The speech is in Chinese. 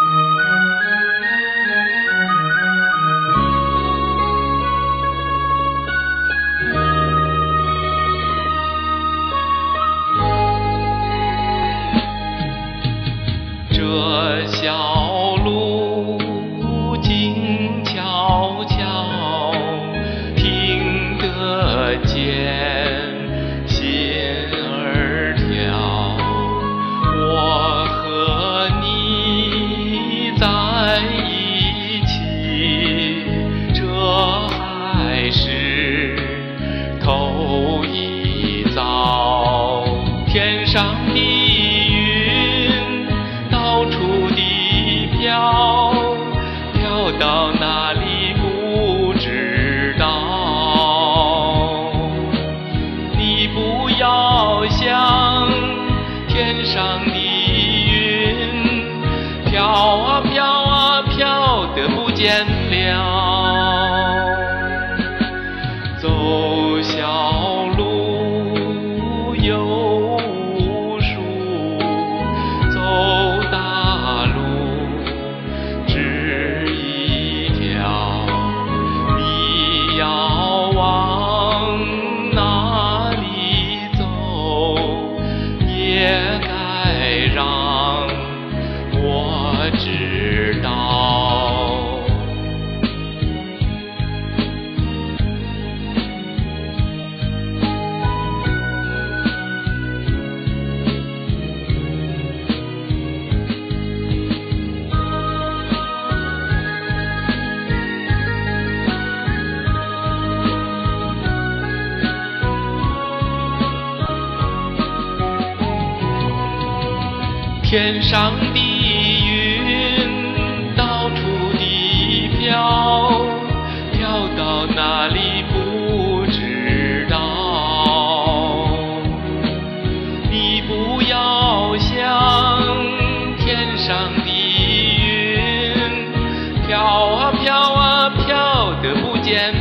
这小路静悄悄，听得见心儿跳。我和你在一起，这还是头一遭。天上的云到处地飘，飘到哪里不知道。你不要想天上的云，飘啊飘啊飘得不见了。走小路有无数，走大路只一条。你要往哪里走，也该让我知道。天上的云到处地飘，飘到哪里不知道。你不要想天上的云，飘啊飘啊飘得不见